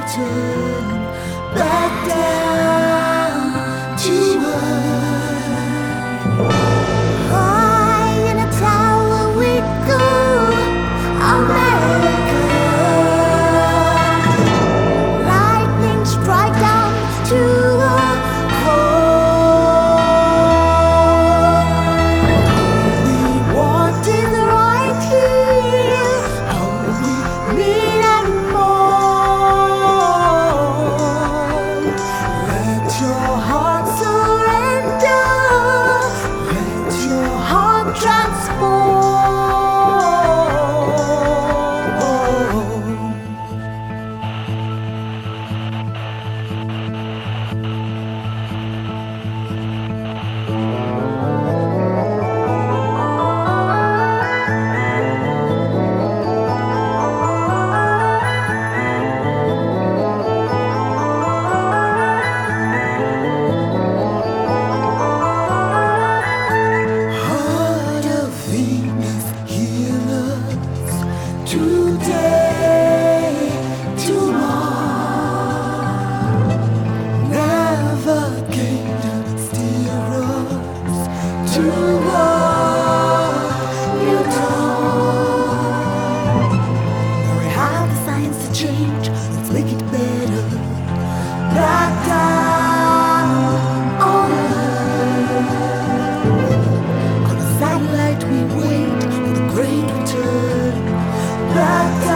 return back down to earth. High in a tower we go, America. Lightning strike down to a core. We wanted right here, all we need and more. Let your heart surrender, let your heart transform. Heart of Venus, heal us today, tomorrow. Navigate and steer us to a new dawn. Now we have the science to change, let's make it better. Back down on Earth. On a satellite we wait for the great return. Back